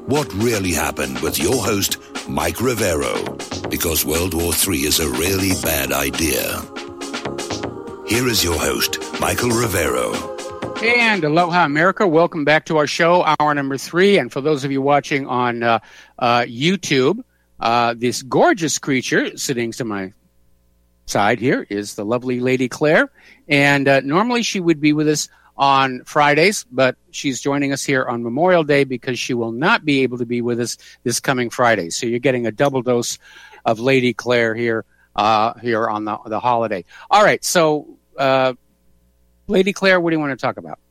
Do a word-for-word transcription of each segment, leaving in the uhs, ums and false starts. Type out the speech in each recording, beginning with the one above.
what really happened with your host, Mike Rivero, because World War Three is a really bad idea. Here is your host, Michael Rivero. And aloha, America. Welcome back to our show, hour number three. And for those of you watching on uh, uh, YouTube, uh, this gorgeous creature sitting to my side here is the lovely Lady Claire. And uh, normally she would be with us on Fridays, but she's joining us here on Memorial Day because she will not be able to be with us this coming Friday. So you're getting a double dose of Lady Claire here uh, here on the, the holiday. All right, so uh, Lady Claire, what do you want to talk about?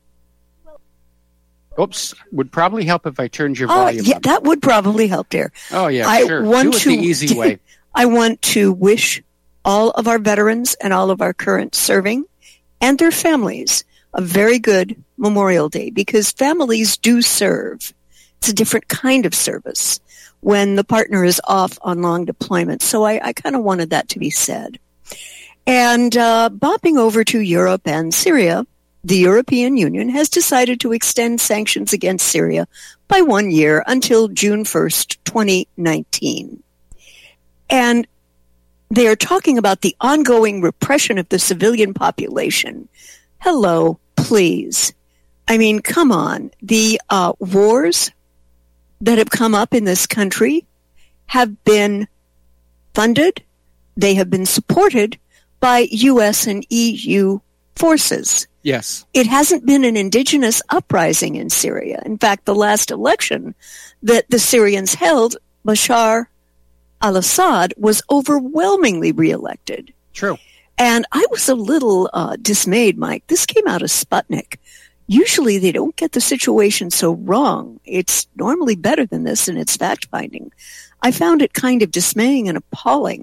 Oops, would probably help if I turned your volume uh, yeah, up. That would probably help, dear. Oh, yeah, I sure. Want do it to, the easy way. I want to wish all of our veterans and all of our current serving and their families a very good Memorial Day, because families do serve. It's a different kind of service when the partner is off on long deployment. So I, I kind of wanted that to be said. And uh, bopping over to Europe and Syria, the European Union has decided to extend sanctions against Syria by one year until June first, twenty nineteen. And they are talking about the ongoing repression of the civilian population. Hello, please. I mean, come on. The uh, wars that have come up in this country have been funded, they have been supported by U S and E U forces. Yes. It hasn't been an indigenous uprising in Syria. In fact, the last election that the Syrians held, Bashar al-Assad was overwhelmingly reelected. True. And I was a little uh, dismayed, Mike. This came out of Sputnik. Usually they don't get the situation so wrong. It's normally better than this in its fact-finding. I found it kind of dismaying and appalling.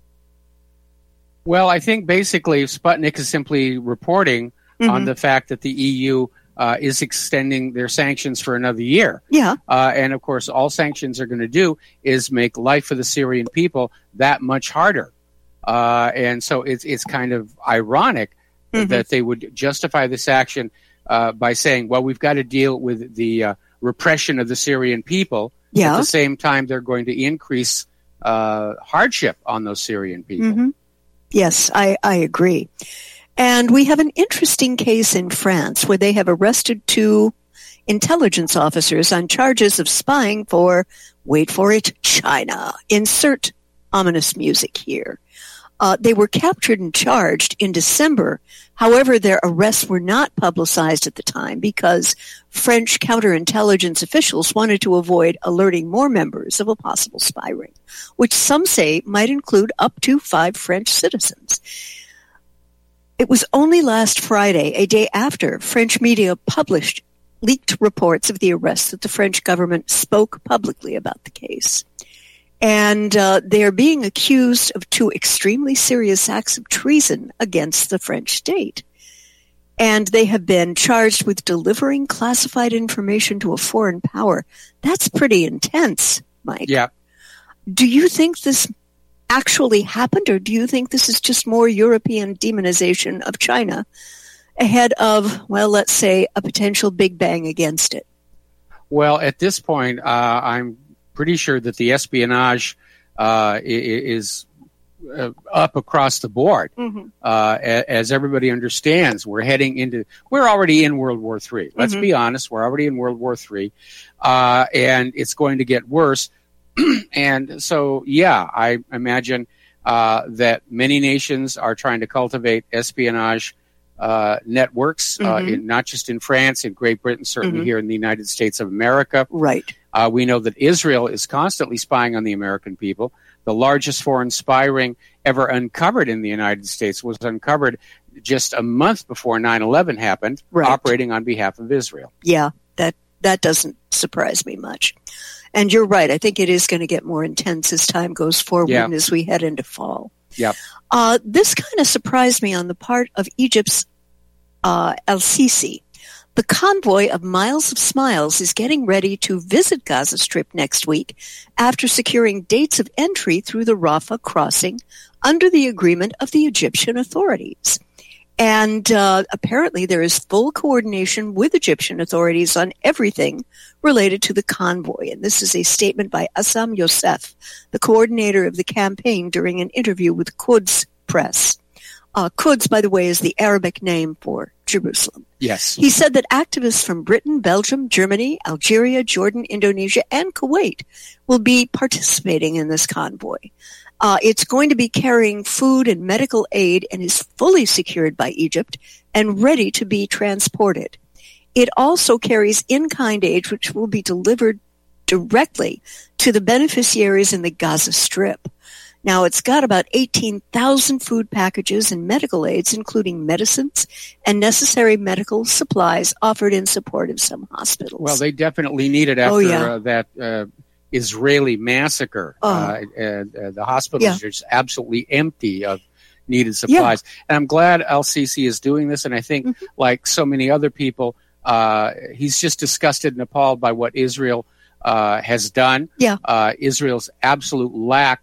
Well, I think basically Sputnik is simply reporting mm-hmm. on the fact that the E U uh, is extending their sanctions for another year. Yeah. Uh, and, of course, all sanctions are going to do is make life for the Syrian people that much harder. Uh, and so it's it's kind of ironic mm-hmm. that they would justify this action uh, by saying, well, we've got to deal with the uh, repression of the Syrian people. Yeah. At the same time, they're going to increase uh, hardship on those Syrian people. Mm-hmm. Yes, I, I agree. And we have an interesting case in France where they have arrested two intelligence officers on charges of spying for, wait for it, China. Insert ominous music here. Uh, they were captured and charged in December. However, their arrests were not publicized at the time because French counterintelligence officials wanted to avoid alerting more members of a possible spy ring, which some say might include up to five French citizens. It was only last Friday, a day after French media published leaked reports of the arrests, that the French government spoke publicly about the case. And uh, they are being accused of two extremely serious acts of treason against the French state. And they have been charged with delivering classified information to a foreign power. That's pretty intense, Mike. Yeah. Do you think this actually happened, or do you think this is just more European demonization of China ahead of, well, let's say, a potential Big Bang against it? Well, at this point, uh, I'm pretty sure that the espionage uh, is uh, up across the board. Mm-hmm. Uh, as everybody understands, we're heading into, we're already in World War Three. Let's mm-hmm. be honest, we're already in World War Three, uh, and it's going to get worse. And so, yeah, I imagine uh, that many nations are trying to cultivate espionage uh, networks, mm-hmm. uh, in, not just in France, in Great Britain, certainly mm-hmm. here in the United States of America. Right. Uh, we know that Israel is constantly spying on the American people. The largest foreign spy ring ever uncovered in the United States was uncovered just a month before nine eleven happened, right. operating on behalf of Israel. Yeah, that, that doesn't surprise me much. And you're right. I think it is going to get more intense as time goes forward yeah. and as we head into fall. Yep. Uh, this kind of surprised me on the part of Egypt's uh, El-Sisi. The convoy of Miles of Smiles is getting ready to visit Gaza Strip next week after securing dates of entry through the Rafah crossing under the agreement of the Egyptian authorities. And uh, apparently there is full coordination with Egyptian authorities on everything related to the convoy. And this is a statement by Assam Youssef, the coordinator of the campaign, during an interview with Quds Press. Uh, Quds, by the way, is the Arabic name for Jerusalem. Yes. He said that activists from Britain, Belgium, Germany, Algeria, Jordan, Indonesia, and Kuwait will be participating in this convoy. Uh, it's going to be carrying food and medical aid and is fully secured by Egypt and ready to be transported. It also carries in-kind aid, which will be delivered directly to the beneficiaries in the Gaza Strip. Now, it's got about eighteen thousand food packages and medical aids, including medicines and necessary medical supplies offered in support of some hospitals. Well, they definitely need it after Oh, yeah. uh, that uh, Israeli massacre. Oh. Uh, uh, uh, the hospitals Yeah. are just absolutely empty of needed supplies. And I'm glad El-Sisi is doing this, and I think, Mm-hmm. like so many other people, uh, he's just disgusted and appalled by what Israel uh, has done. Yeah. Uh, Israel's absolute lack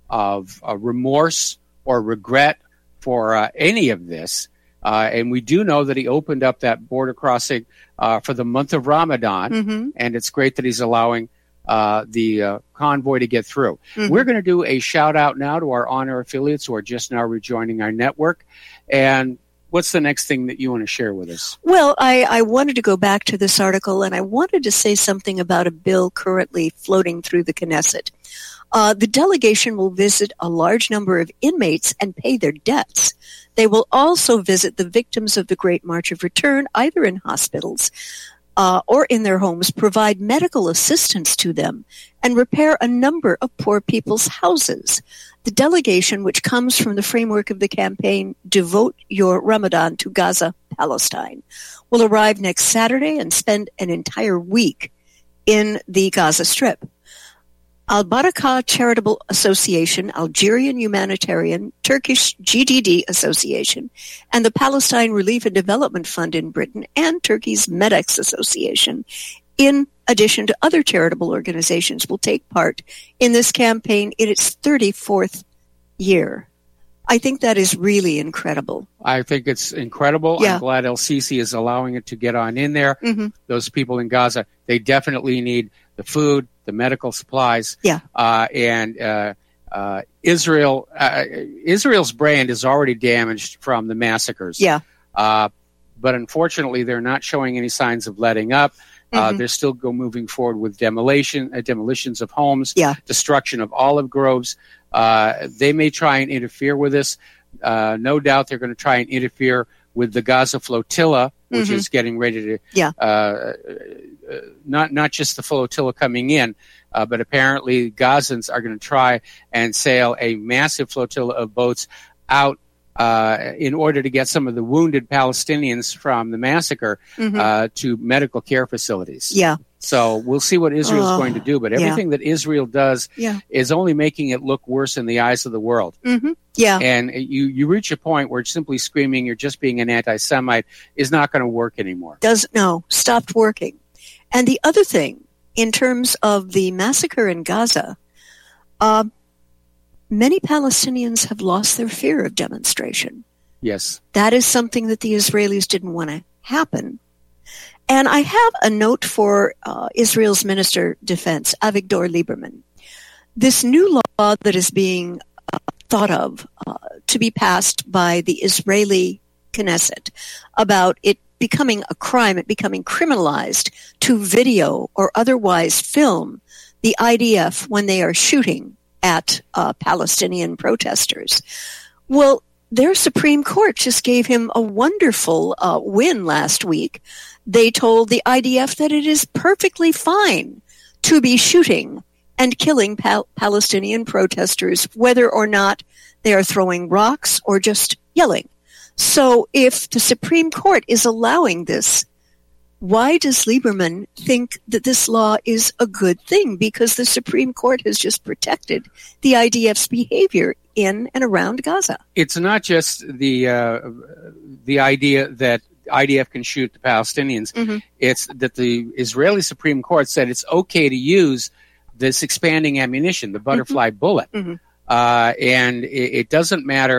of uh, remorse or regret for uh, any of this. Uh, and we do know that he opened up that border crossing uh, for the month of Ramadan, Mm-hmm. and it's great that he's allowing uh, the uh, convoy to get through. Mhm. We're going to do a shout out now to our on-air affiliates who are just now rejoining our network. And what's the next thing that you want to share with us? Well, I, I wanted to go back to this article, and I wanted to say something about a bill currently floating through the Knesset. Uh, the delegation will visit a large number of inmates and pay their debts. They will also visit the victims of the Great March of Return, either in hospitals uh, or in their homes, provide medical assistance to them, and repair a number of poor people's houses. The delegation, which comes from the framework of the campaign Devote Your Ramadan to Gaza, Palestine, will arrive next Saturday and spend an entire week in the Gaza Strip. Al-Barakah Charitable Association, Algerian Humanitarian, Turkish G D D Association, and the Palestine Relief and Development Fund in Britain, and Turkey's Medex Association, in addition to other charitable organizations, will take part in this campaign in its thirty-fourth year. I think that is really incredible. I think it's incredible. Yeah. I'm glad El-Sisi is allowing it to get on in there. Mm-hmm. Those people in Gaza, they definitely need the food, the medical supplies. Yeah. Uh, and uh, uh, Israel, uh, Israel's brand is already damaged from the massacres. Yeah. Uh, but unfortunately, they're not showing any signs of letting up. Uh, Mhm. they're still go moving forward with demolition, uh, demolitions of homes, Yeah. destruction of olive groves. Uh, they may try and interfere with this. Uh, no doubt they're going to try and interfere with the Gaza flotilla, which Mhm. is getting ready to, Yeah. uh, uh, not not just the flotilla coming in, uh, but apparently Gazans are going to try and sail a massive flotilla of boats out uh, in order to get some of the wounded Palestinians from the massacre Mhm. uh, to medical care facilities. Yeah. So we'll see what Israel's Oh, going to do, but yeah. everything that Israel does Yeah. is only making it look worse in the eyes of the world. Mm-hmm. Yeah. And you, you reach a point where simply screaming you're just being an anti-Semite is not going to work anymore. Does no, stopped working. And the other thing, in terms of the massacre in Gaza, uh, many Palestinians have lost their fear of demonstration. Yes. That is something that the Israelis didn't want to happen. And I have a note for uh, Israel's Minister of Defense, Avigdor Lieberman. This new law that is being uh, thought of uh, to be passed by the Israeli Knesset about it becoming a crime, it becoming criminalized to video or otherwise film the I D F when they are shooting at uh, Palestinian protesters. Well, their Supreme Court just gave him a wonderful uh, win last week. They told the I D F that it is perfectly fine to be shooting and killing Pal- Palestinian protesters, whether or not they are throwing rocks or just yelling. So if the Supreme Court is allowing this, why does Lieberman think that this law is a good thing? Because the Supreme Court has just protected the I D F's behavior in and around Gaza. It's not just the uh, the idea that I D F can shoot the Palestinians. Mhm. It's that the Israeli Supreme Court said it's okay to use this expanding ammunition, the butterfly bullet. Mhm. Uh, and it, it doesn't matter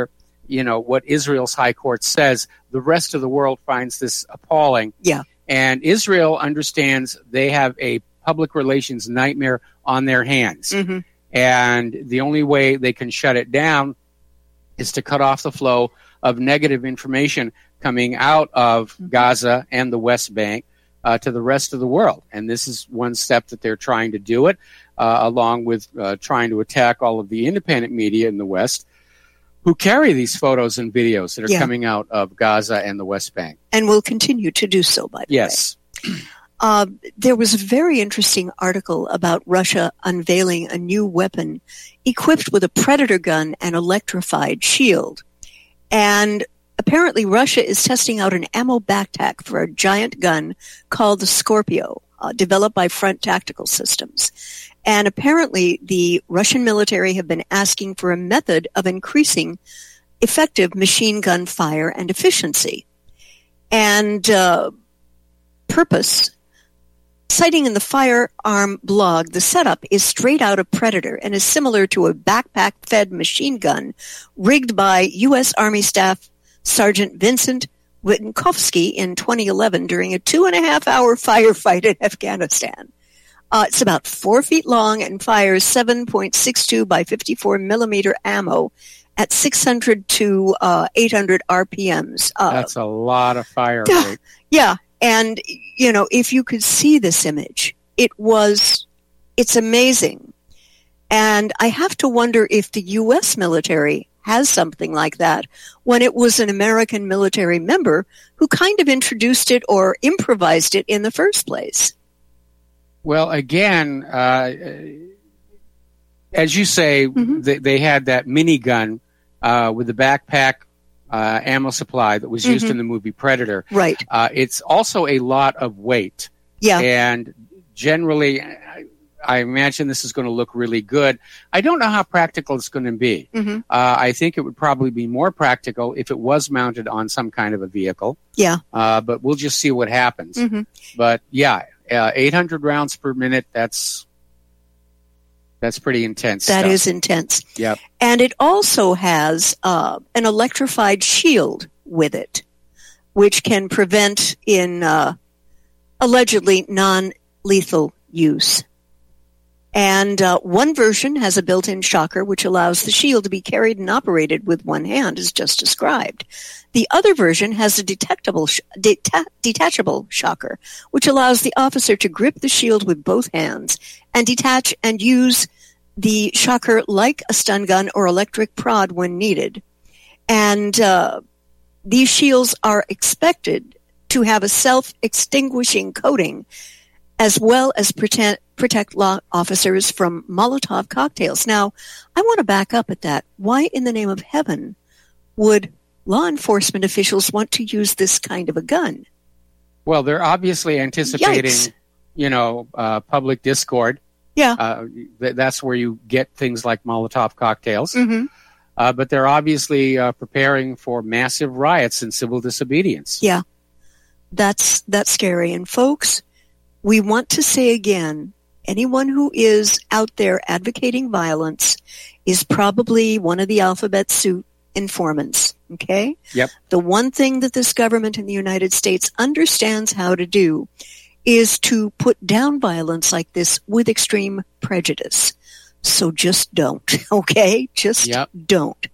you know, what Israel's high court says, the rest of the world finds this appalling. Yeah. And Israel understands they have a public relations nightmare on their hands. Mm-hmm. And the only way they can shut it down is to cut off the flow of negative information coming out of mm-hmm. Gaza and the West Bank uh, to the rest of the world. And this is one step that they're trying to do it, uh, along with uh, trying to attack all of the independent media in the West who carry these photos and videos that are yeah. coming out of Gaza and the West Bank. And will continue to do so, by the yes. way. Yes. Uh, there was a very interesting article about Russia unveiling a new weapon equipped with a Predator gun and electrified shield. And apparently Russia is testing out an ammo backpack for a giant gun called the Scorpio, uh, developed by Front Tactical Systems. And apparently the Russian military have been asking for a method of increasing effective machine gun fire and efficiency. And uh, purpose, citing in the Firearm blog, the setup is straight out of Predator and is similar to a backpack-fed machine gun rigged by U S Army Staff Sergeant Vincent Witkowski in twenty eleven during a two-and-a-half-hour firefight in Afghanistan. Uh, it's about four feet long and fires seven point six two by fifty-four millimeter ammo at six hundred to uh, eight hundred R P Ms. Uh, That's a lot of fire rate. Yeah. And, you know, if you could see this image, it was, it's amazing. And I have to wonder if the U S military has something like that when it was an American military member who kind of introduced it or improvised it in the first place. Well, again, uh, as you say, mm-hmm. they, they had that minigun uh, with the backpack uh, ammo supply that was used mm-hmm. in the movie Predator. Right. Uh, it's also a lot of weight. Yeah. And generally, I, I imagine this is going to look really good. I don't know how practical it's going to be. Mm-hmm. Uh, I think it would probably be more practical if it was mounted on some kind of a vehicle. Yeah. Uh, but we'll just see what happens. Mm-hmm. But yeah. Uh, eight hundred rounds per minute, that's that's pretty intense That stuff. is intense. Yep. And it also has uh, an electrified shield with it, which can prevent in uh, allegedly non-lethal use. And uh, one version has a built-in shocker which allows the shield to be carried and operated with one hand, as just described. The other version has a detectable, sh- deta- detachable shocker, which allows the officer to grip the shield with both hands and detach and use the shocker like a stun gun or electric prod when needed. And uh, these shields are expected to have a self-extinguishing coating as well as protect, protect law officers from Molotov cocktails. Now, I want to back up at that. Why in the name of heaven would law enforcement officials want to use this kind of a gun? Well, they're obviously anticipating, Yikes. you know, uh, public discord. Yeah. Uh, th- that's where you get things like Molotov cocktails. Mm-hmm. Uh, but they're obviously uh, preparing for massive riots and civil disobedience. Yeah. That's, that's scary. And folks, we want to say again, anyone who is out there advocating violence is probably one of the alphabet soup informants, okay? Yep. The one thing that this government in the United States understands how to do is to put down violence like this with extreme prejudice. So just don't, okay? Just yep. don't.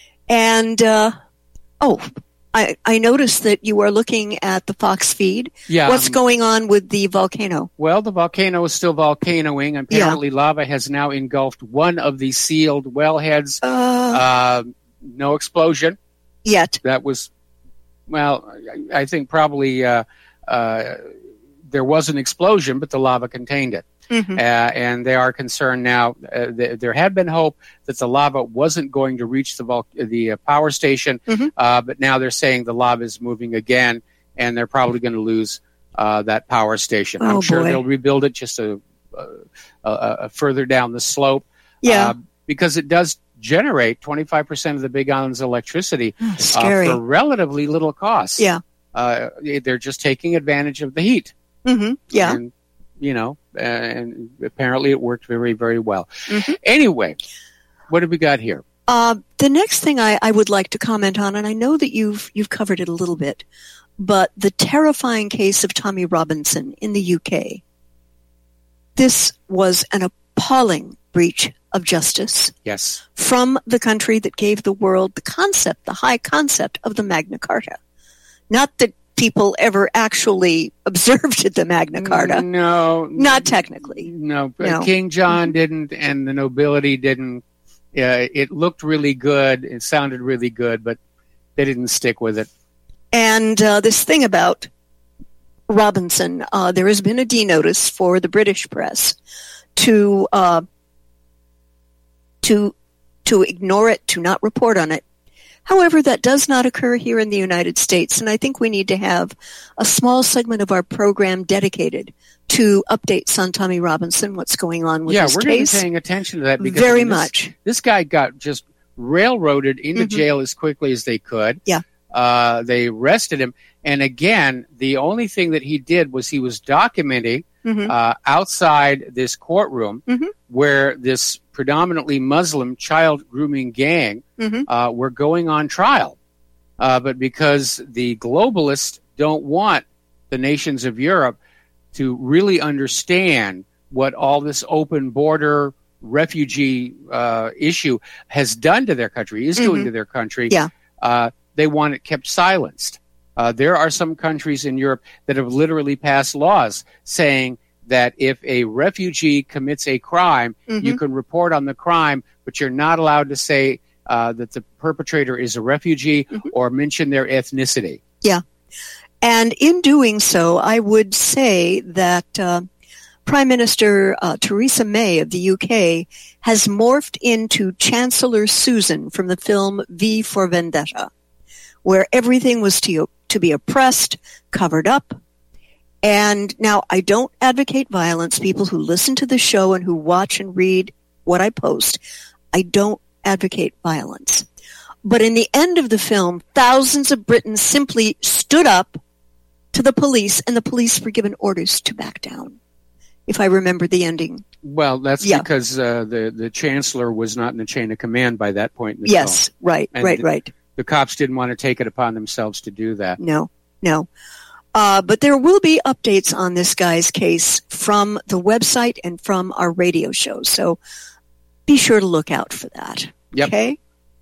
And, uh, oh, I, I noticed that you are looking at the Fox feed. Yeah. What's um, going on with the volcano? Well, the volcano is still volcanoing. Apparently, yeah. lava has now engulfed one of the sealed wellheads. Uh, uh, no explosion. Yet. That was, well, I, I think probably uh, uh, there was an explosion, but the lava contained it. Mm-hmm. Uh, and they are concerned now. Uh, th- there had been hope that the lava wasn't going to reach the vul- the uh, power station, mm-hmm. uh, but now they're saying the lava is moving again, and they're probably going to lose uh, that power station. Oh, I'm sure boy. they'll rebuild it just a, a, a, a further down the slope. Yeah, uh, because it does generate twenty-five percent of the Big Island's electricity oh, scary. Uh, for relatively little cost. Yeah, uh, they're just taking advantage of the heat. Mm-hmm. Yeah. And, you know, and apparently it worked very, very well. Mm-hmm. Anyway, what have we got here? Uh, the next thing I, I would like to comment on, and I know that you've you've covered it a little bit, but the terrifying case of Tommy Robinson in the U K. This was an appalling breach of justice. Yes. From the country that gave the world the concept, the high concept of the Magna Carta. Not that people ever actually observed the Magna Carta. No. Not technically. No. No. King John didn't, and the nobility didn't. Uh, it looked really good. It sounded really good, but they didn't stick with it. And uh, this thing about Robinson, uh, there has been a denotice for the British press to uh, to to ignore it, to not report on it. However, that does not occur here in the United States, and I think we need to have a small segment of our program dedicated to updates on Tommy Robinson, what's going on with yeah, his we're case. going to be paying attention to that because Very this, much. This guy got just railroaded into Mm-hmm. jail as quickly as they could. Yeah. Uh, they arrested him, and again, the only thing that he did was he was documenting Mm-hmm. uh, outside this courtroom Mhm. where this predominantly Muslim child grooming gang Mhm. uh, were going on trial. Uh, but because the globalists don't want the nations of Europe to really understand what all this open border refugee uh, issue has done to their country, is doing Mhm. to their country, Yeah. uh, they want it kept silenced. Uh, there are some countries in Europe that have literally passed laws saying that if a refugee commits a crime, Mhm. you can report on the crime, but you're not allowed to say uh, that the perpetrator is a refugee Mhm. or mention their ethnicity. Yeah. And in doing so, I would say that uh, Prime Minister uh, Theresa May of the U K has morphed into Chancellor Susan from the film V for Vendetta, where everything was to, to be oppressed, covered up. And now I don't advocate violence. People who listen to the show and who watch and read what I post, I don't advocate violence. But in the end of the film, thousands of Britons simply stood up to the police, and the police were given orders to back down, if I remember the ending. Well, that's Yeah. because uh, the, the chancellor was not in the chain of command by that point in the Yes, film. right, And right, the- right. The cops didn't want to take it upon themselves to do that. No, no. Uh, but there will be updates on this guy's case from the website and from our radio show. So be sure to look out for that. Yep. Okay?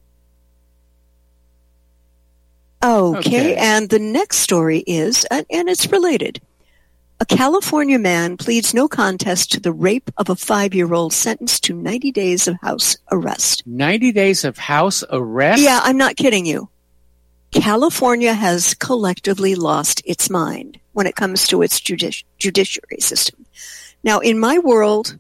Okay, Okay. and the next story is, and, and it's related. A California man pleads no contest to the rape of a five-year-old sentenced to ninety days of house arrest. ninety days of house arrest? Yeah, I'm not kidding you. California has collectively lost its mind when it comes to its judici- judiciary system. Now, in my world,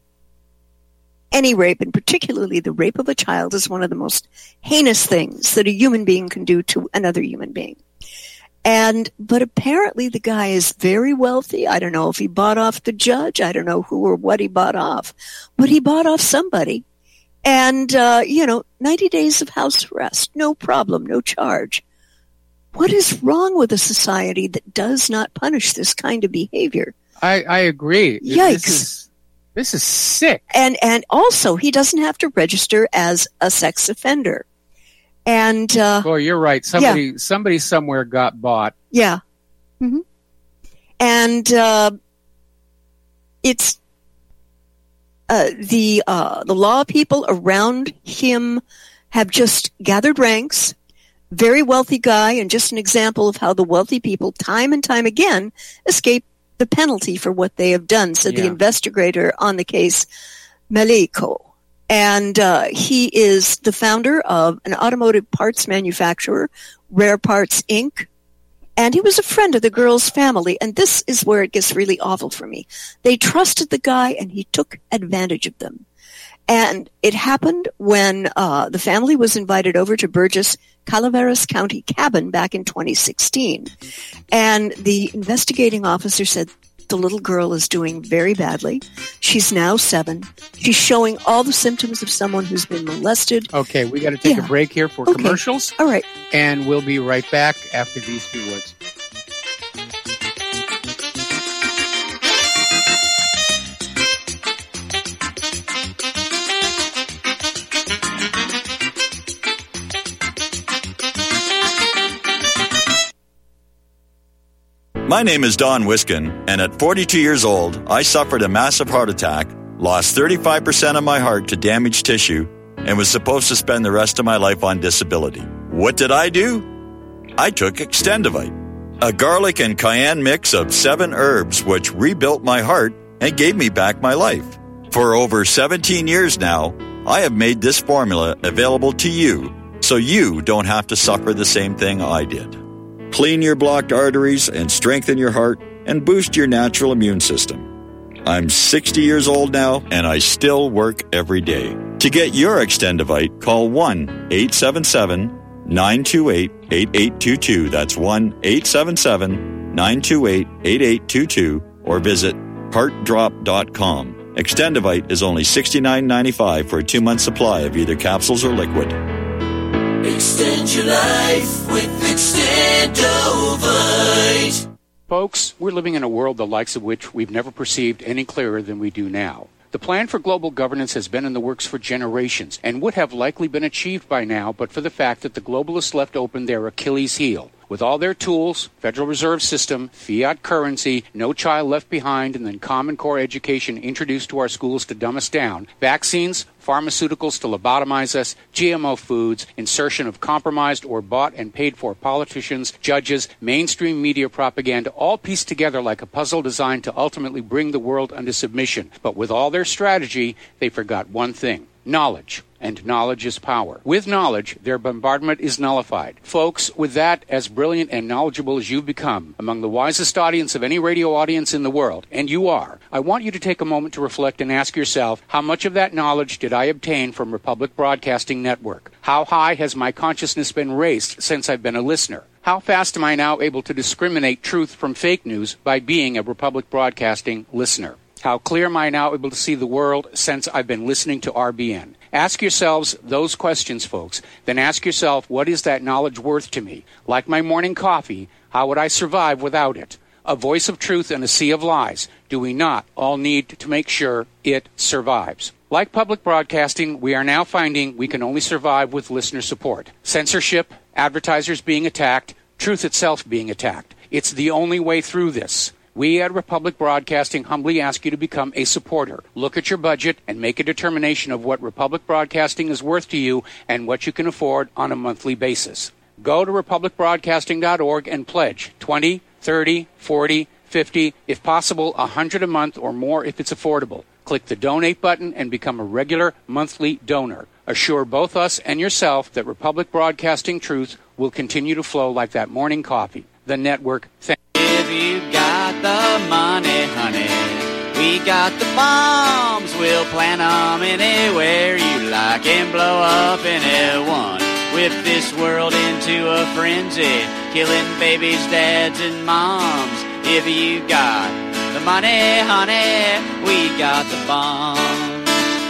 any rape, and particularly the rape of a child, is one of the most heinous things that a human being can do to another human being. And, but apparently the guy is very wealthy. I don't know if he bought off the judge. I don't know who or what he bought off, but he bought off somebody. And, uh, you know, ninety days of house arrest, no problem, no charge. What is wrong with a society that does not punish this kind of behavior? I, I agree. Yikes. This is, this is sick. And, and also he doesn't have to register as a sex offender. And, uh, Boy, you're right. Somebody, somebody somewhere got bought. yeah. hmm And, uh, it's, uh, the, uh, the law people around him have just gathered ranks. Very wealthy guy, and just an example of how the wealthy people, time and time again, escape the penalty for what they have done, said the Yeah. investigator on the case, Meliko. And uh, he is the founder of an automotive parts manufacturer, Rare Parts, Incorporated. And he was a friend of the girl's family, and this is where it gets really awful for me. They trusted the guy, and he took advantage of them. And it happened when uh, the family was invited over to Burgess Calaveras County cabin back in twenty sixteen. And the investigating officer said the little girl is doing very badly. She's now seven. She's showing all the symptoms of someone who's been molested. Okay, we got to take Yeah. a break here for Okay. commercials, All right. and we'll be right back after these few words. My name is Don Wiskin, and at forty-two years old, I suffered a massive heart attack, lost thirty-five percent of my heart to damaged tissue, and was supposed to spend the rest of my life on disability. What did I do? I took Extendivite, a garlic and cayenne mix of seven herbs which rebuilt my heart and gave me back my life. For over seventeen years now, I have made this formula available to you so you don't have to suffer the same thing I did. Clean your blocked arteries and strengthen your heart and boost your natural immune system. I'm sixty years old now and I still work every day. To get your Extendivite, call one eight seven seven, nine two eight, eight eight two two. That's one eight seven seven, nine two eight, eight eight two two or visit heart drop dot com. Extendivite is only sixty-nine ninety-five for a two-month supply of either capsules or liquid. Extend your life with Extendovite. Folks, we're living in a world the likes of which we've never perceived any clearer than we do now. The plan for global governance has been in the works for generations and would have likely been achieved by now but for the fact that the globalists left open their Achilles heel. With all their tools, Federal Reserve System, fiat currency, no child left behind, and then Common Core education introduced to our schools to dumb us down, vaccines, pharmaceuticals to lobotomize us, G M O foods, insertion of compromised or bought and paid for politicians, judges, mainstream media propaganda, all pieced together like a puzzle designed to ultimately bring the world under submission. But with all their strategy, they forgot one thing: knowledge. And knowledge is power. With knowledge, their bombardment is nullified. Folks, with that, as brilliant and knowledgeable as you've become, among the wisest audience of any radio audience in the world, and you are, I want you to take a moment to reflect and ask yourself, how much of that knowledge did I obtain from Republic Broadcasting Network? How high has my consciousness been raised since I've been a listener? How fast am I now able to discriminate truth from fake news by being a Republic Broadcasting listener? How clear am I now able to see the world since I've been listening to R B N? Ask yourselves those questions, folks. Then ask yourself, what is that knowledge worth to me? Like my morning coffee, how would I survive without it? A voice of truth in a sea of lies. Do we not all need to make sure it survives? Like public broadcasting, we are now finding we can only survive with listener support. Censorship, advertisers being attacked, truth itself being attacked. It's the only way through this. We at Republic Broadcasting humbly ask you to become a supporter. Look at your budget and make a determination of what Republic Broadcasting is worth to you and what you can afford on a monthly basis. Go to republic broadcasting dot org and pledge twenty, thirty, forty, fifty, if possible one hundred a month or more if it's affordable. Click the donate button and become a regular monthly donor. Assure both us and yourself that Republic Broadcasting truth will continue to flow like that morning coffee. The network. Thank If you got the money, honey, we got the bombs. We'll plant 'em anywhere you like and blow up anyone. Whip this world into a frenzy, killing babies, dads, and moms. If you got the money, honey, we got the bombs.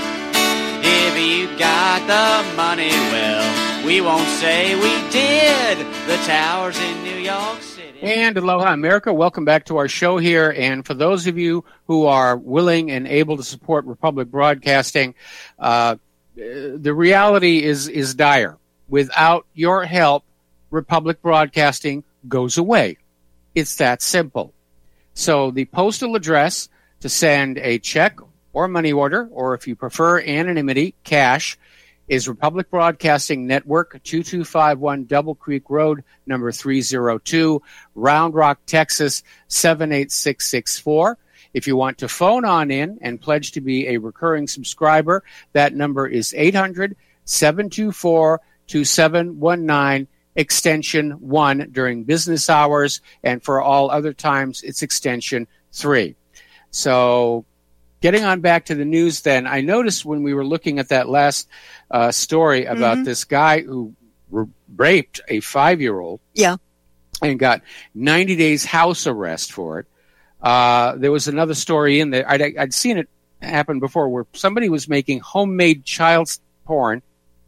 If you got the money, well, we won't say we did. The towers in New York City. And aloha, America. Welcome back to our show here. And for those of you who are willing and able to support Republic Broadcasting, uh, the reality is, is dire. Without your help, Republic Broadcasting goes away. It's that simple. So the postal address to send a check or money order, or if you prefer anonymity, cash, is Republic Broadcasting Network, two two five one Double Creek Road, number three oh two, Round Rock, Texas, seven eight six six four. If you want to phone on in and pledge to be a recurring subscriber, that number is eight hundred, seven two four, two seven one nine, extension one during business hours, and for all other times, it's extension three. So getting on back to the news then, I noticed when we were looking at that last uh, story about mm-hmm. this guy who r- raped a five-year-old yeah. and got ninety days house arrest for it. Uh, there was another story in there. I'd, I'd seen it happen before where somebody was making homemade child porn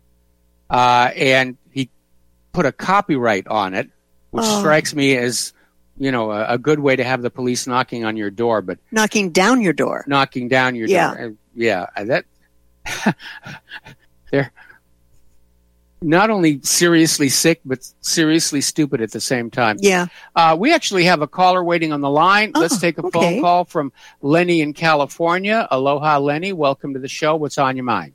uh, and he put a copyright on it, which oh. strikes me as, you know, a, a good way to have the police knocking on your door, but knocking down your door, knocking down your yeah. door. Yeah. Yeah. That, there, not only seriously sick, but seriously stupid at the same time. Yeah. Uh, we actually have a caller waiting on the line. Oh, Let's take a okay. phone call from Lenny in California. Aloha, Lenny. Welcome to the show. What's on your mind?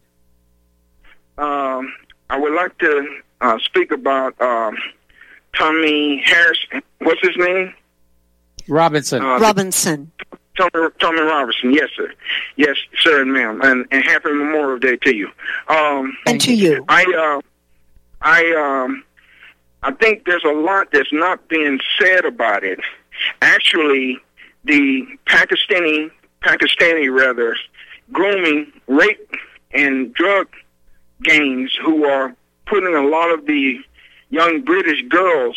Um, I would like to uh, speak about um, Tommy Harris. What's his name? Robinson. Uh, Robinson. Tommy, Tommy Robinson. Yes, sir. Yes, sir and ma'am. And, and happy Memorial Day to you. Um, And to you. I, uh, I, um, I think there's a lot that's not being said about it. Actually, the Pakistani, Pakistani rather, grooming, rape, and drug gangs who are putting a lot of the young British girls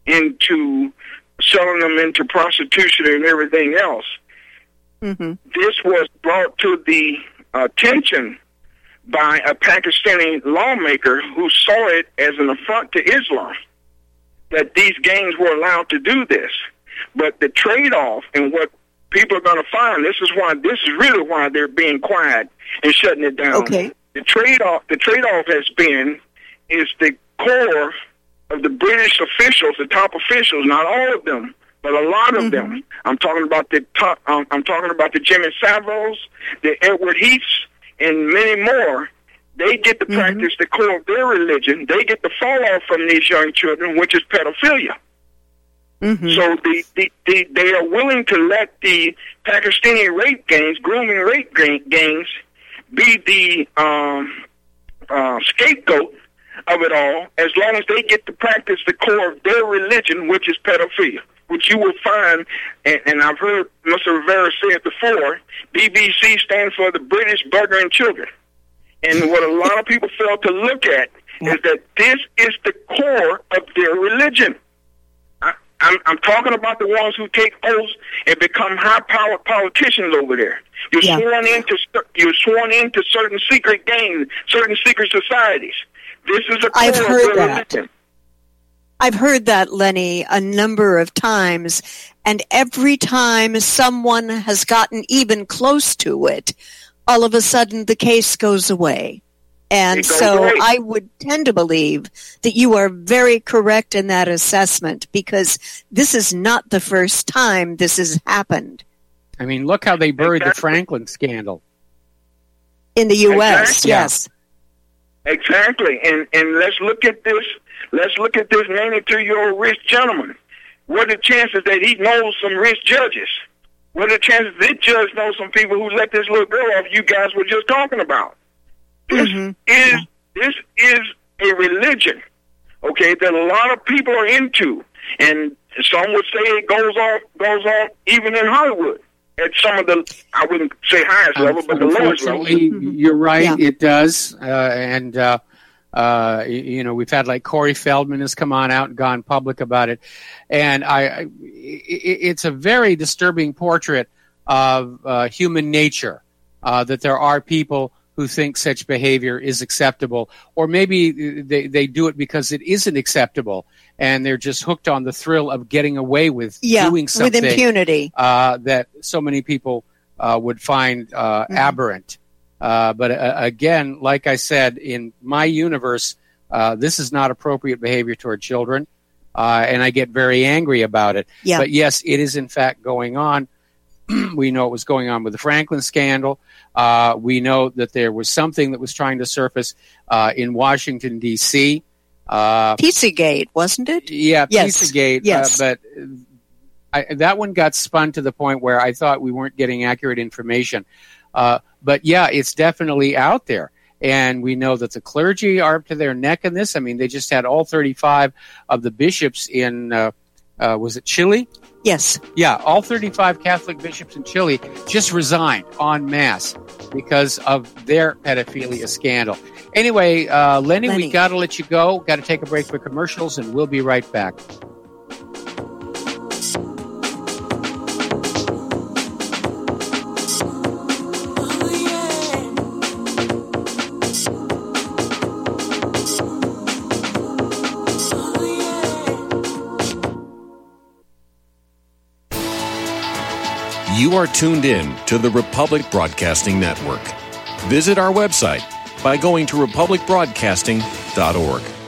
into selling them into prostitution and everything else. Mm-hmm. This was brought to the attention by a Pakistani lawmaker who saw it as an affront to Islam, that these gangs were allowed to do this. But the trade-off and what people are going to find, this is why, this is really why they're being quiet and shutting it down. Okay. The trade-off, the trade-off has been, is the core of the British officials, the top officials, not all of them, but a lot of mm-hmm. them. I'm talking about the top, um, I'm talking about the Jimmy Saviles, the Edward Heaths, and many more. They get to mm-hmm. practice the core of their religion. They get to fall off from these young children, which is pedophilia. Mm-hmm. So the, the, the, they are willing to let the Pakistani rape gangs, grooming rape gangs, be the um, uh, scapegoat of it all, as long as they get to practice the core of their religion, which is pedophilia, which you will find, and, and I've heard Mister Rivera say it before, B B C stands for the British Burger and Children. And what a lot of people fail to look at is that this is the core of their religion. I, I'm, I'm talking about the ones who take oaths and become high-powered politicians over there. You're yeah. sworn into you're sworn into certain secret gangs, certain secret societies. This is a core I've heard of their that. religion. I've heard that, Lenny, a number of times, and every time someone has gotten even close to it, all of a sudden the case goes away. And goes so away. I would tend to believe that you are very correct in that assessment, because this is not the first time this has happened. I mean, look how they buried Exactly. the Franklin scandal. In the U S, Exactly. yes. Exactly, and and let's look at this. Let's look at this ninety-two-year-old rich gentleman. What are the chances that he knows some rich judges? What are the chances this judge knows some people who let this little girl off you guys were just talking about? This Mm-hmm. is this is a religion, okay, that a lot of people are into, and some would say it goes on goes on even in Hollywood. At some of the, I wouldn't say highest level, but the lowest level. Unfortunately, you're right. Yeah. It does, uh, and uh, uh, you know, we've had like Corey Feldman has come on out and gone public about it, and I, I it's a very disturbing portrait of uh, human nature, uh, that there are people who think such behavior is acceptable, or maybe they, they do it because it isn't acceptable, and they're just hooked on the thrill of getting away with Yeah, doing something with impunity. uh, that so many people uh, would find uh, Mm-hmm. aberrant. Uh, but uh, again, like I said, in my universe, uh, this is not appropriate behavior toward children, uh, and I get very angry about it. Yeah. But yes, it is in fact going on. We know it was going on with the Franklin scandal. Uh, we know that there was something that was trying to surface uh, in Washington, D C Uh, Pizzagate, wasn't it? yeah, Yes. Pizzagate. Yes. Uh, but I, that one got spun to the point where I thought we weren't getting accurate information. Uh, but yeah, it's definitely out there. And we know that the clergy are up to their neck in this. I mean, they just had all thirty-five of the bishops in, uh, uh, was it Chile? Yes. Yeah, all thirty-five Catholic bishops in Chile just resigned en masse because of their pedophilia scandal. Anyway, uh, Lenny, Lenny. we got to let you go. Got to take a break for commercials, and we'll be right back. You are tuned in to the Republic Broadcasting Network. Visit our website by going to republic broadcasting dot org.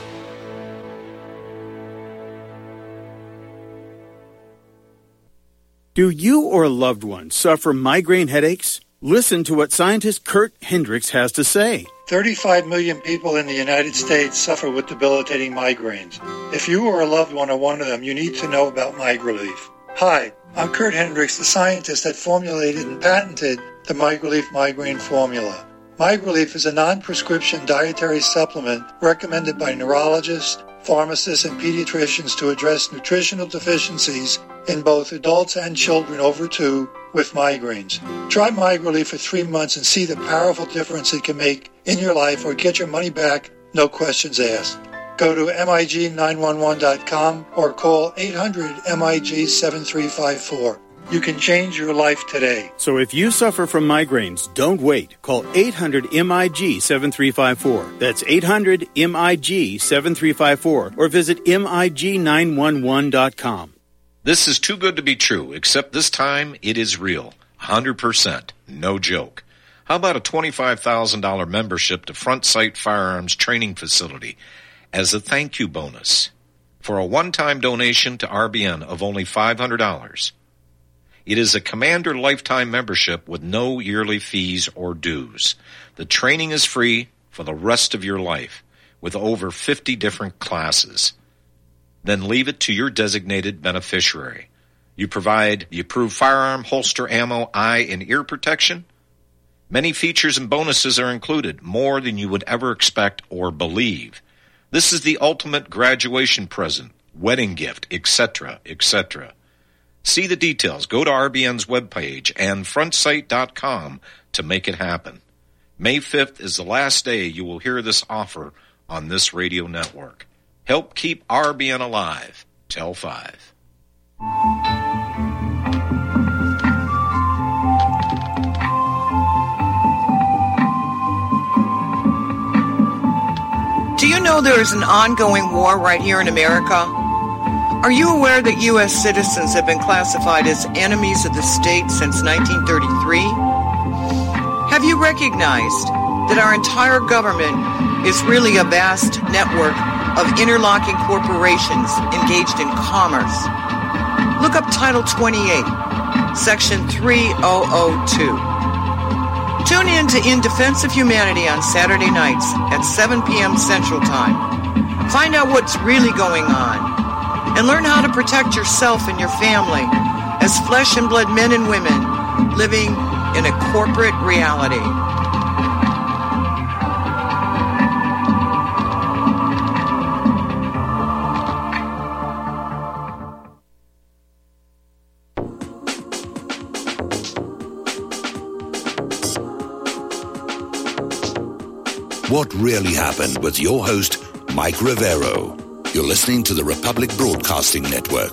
Do you or a loved one suffer migraine headaches? Listen to what scientist Kurt Hendricks has to say. thirty-five million people in the United States suffer with debilitating migraines. If you or a loved one are one of them, you need to know about MigraLief. Hi, I'm Kurt Hendricks, the scientist that formulated and patented the MigraLief migraine formula. MigraLief is a non-prescription dietary supplement recommended by neurologists, pharmacists, and pediatricians to address nutritional deficiencies in both adults and children over two with migraines. Try MigraLief for three months and see the powerful difference it can make in your life, or get your money back, no questions asked. Go to M I G nine one one dot com or call eight hundred M I G seven three five four. You can change your life today. So if you suffer from migraines, don't wait. Call eight hundred M I G seven three five four. That's eight hundred M I G seven three five four, or visit M I G nine one one dot com. This is too good to be true, except this time it is real. one hundred percent. No joke. How about a twenty-five thousand dollars membership to Front Sight Firearms Training Facility as a thank you bonus for a one-time donation to R B N of only five hundred dollars? It is a Commander lifetime membership with no yearly fees or dues. The training is free for the rest of your life with over fifty different classes. Then leave it to your designated beneficiary. You provide the approved firearm, holster, ammo, eye, and ear protection. Many features and bonuses are included, more than you would ever expect or believe. This is the ultimate graduation present, wedding gift, et cetera, et cetera. See the details. Go to R B N's webpage and front sight dot com to make it happen. May fifth is the last day you will hear this offer on this radio network. Help keep R B N alive. Tell five. Do you know there is an ongoing war right here in America? Are you aware that U S citizens have been classified as enemies of the state since nineteen thirty-three? Have you recognized that our entire government is really a vast network of interlocking corporations engaged in commerce? Look up Title twenty-eight, Section three thousand two. Tune in to In Defense of Humanity on Saturday nights at seven p.m. Central Time. Find out what's really going on and learn how to protect yourself and your family as flesh and blood men and women living in a corporate reality. What really happened with your host, Mike Rivero. You're listening to the Republic Broadcasting Network.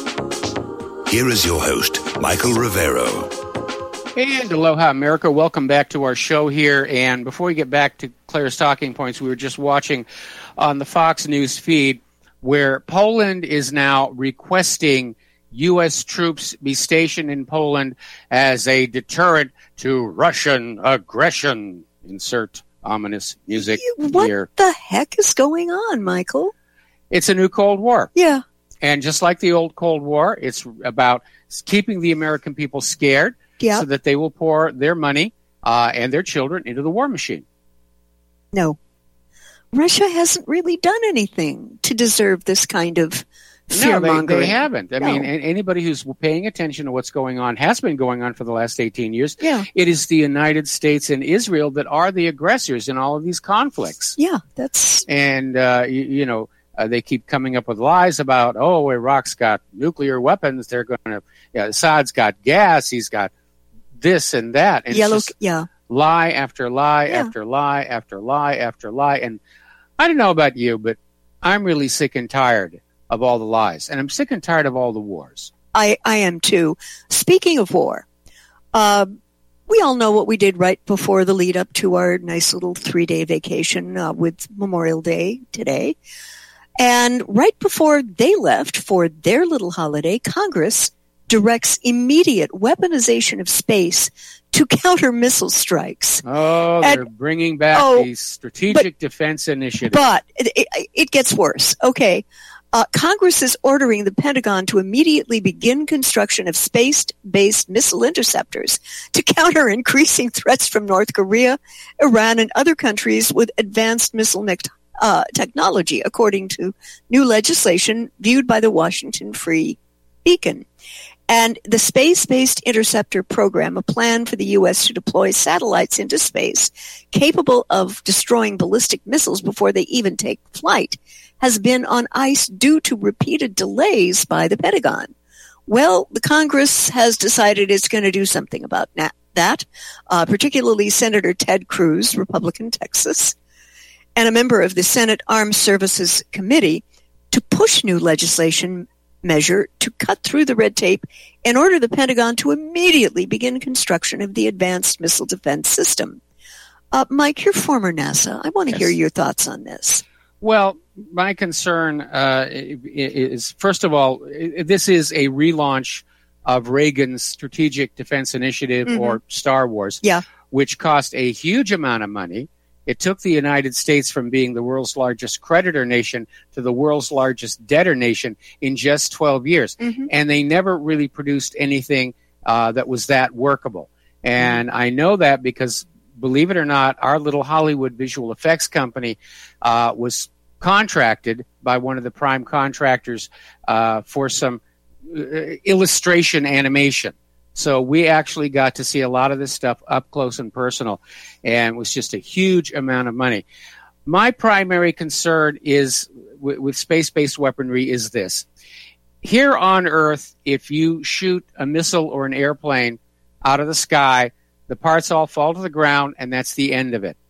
Here is your host, Michael Rivero. And aloha, America. Welcome back to our show here. And before we get back to Claire's talking points, we were just watching on the Fox News feed where Poland is now requesting U S troops be stationed in Poland as a deterrent to Russian aggression. Insert ominous music what here. What the heck is going on, Michael? It's a new Cold War. Yeah. And just like the old Cold War, it's about keeping the American people scared yeah. so that they will pour their money uh, and their children into the war machine. No. Russia hasn't really done anything to deserve this kind of fear-mongering. No, they, they haven't. I no. mean, anybody who's paying attention to what's going on, has been going on for the last eighteen years. Yeah. It is the United States and Israel that are the aggressors in all of these conflicts. Yeah, that's... And, uh, you, you know, uh, they keep coming up with lies about, oh, Iraq's got nuclear weapons. They're going to... Yeah, Assad's got gas. He's got this and that. And Yellow, it's just yeah. lie after lie yeah. after lie after lie after lie. And I don't know about you, but I'm really sick and tired of all the lies. And I'm sick and tired of all the wars. I, I am too. Speaking of war, uh, we all know what we did right before the lead up to our nice little three-day vacation uh, with Memorial Day today. And right before they left for their little holiday, Congress directs immediate weaponization of space to counter missile strikes. Oh, they're and, bringing back oh, the Strategic but, Defense Initiative. But it, it, it gets worse. Okay. Uh, Congress is ordering the Pentagon to immediately begin construction of space-based missile interceptors to counter increasing threats from North Korea, Iran, and other countries with advanced missile ne- uh, technology, according to new legislation viewed by the Washington Free Beacon. And the Space-Based Interceptor Program, a plan for the U S to deploy satellites into space capable of destroying ballistic missiles before they even take flight, has been on ice due to repeated delays by the Pentagon. Well, the Congress has decided it's going to do something about na- that, uh, particularly Senator Ted Cruz, Republican Texas, and a member of the Senate Armed Services Committee, to push new legislation measure to cut through the red tape in order the Pentagon to immediately begin construction of the Advanced Missile Defense System. Uh, Mike, you're former NASA. I want to Yes. hear your thoughts on this. Well, my concern uh, is, first of all, this is a relaunch of Reagan's Strategic Defense Initiative, Mhm. or Star Wars, Yeah. which cost a huge amount of money. It took the United States from being the world's largest creditor nation to the world's largest debtor nation in just twelve years. Mhm. And they never really produced anything uh, that was that workable. And I know that because, believe it or not, our little Hollywood visual effects company uh, was contracted by one of the prime contractors uh, for some uh, illustration animation. So we actually got to see a lot of this stuff up close and personal, and it was just a huge amount of money. My primary concern is w- with space-based weaponry is this. Here on Earth, if you shoot a missile or an airplane out of the sky, the parts all fall to the ground, and that's the end of it.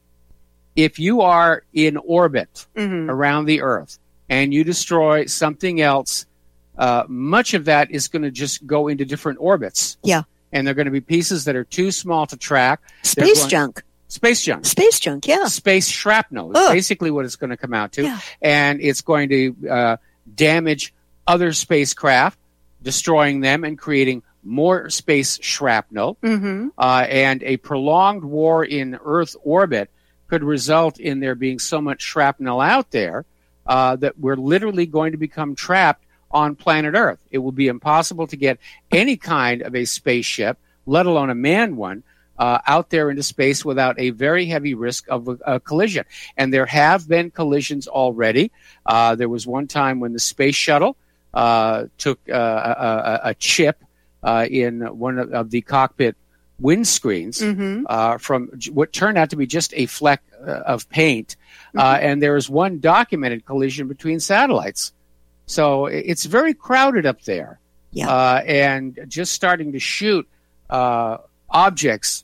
If you are in orbit Mhm. around the Earth and you destroy something else, uh, much of that is going to just go into different orbits. Yeah. And they're going to be pieces that are too small to track. They're Space going- junk. Space junk. Space junk, yeah. Space shrapnel is Ugh. basically what it's going to come out to. Yeah. And it's going to uh, damage other spacecraft, destroying them and creating more space shrapnel. Mm-hmm. Uh, and a prolonged war in Earth orbit could result in there being so much shrapnel out there uh, that we're literally going to become trapped on planet Earth. It will be impossible to get any kind of a spaceship, let alone a manned one, uh, out there into space without a very heavy risk of a, a collision. And there have been collisions already. Uh, there was one time when the space shuttle uh, took uh, a, a, a chip uh, in one of, of the cockpit windscreens Mhm. uh, from j- what turned out to be just a fleck uh, of paint. Uh, and there was one documented collision between satellites. So i- it's very crowded up there. Yeah. Uh, and just starting to shoot uh, objects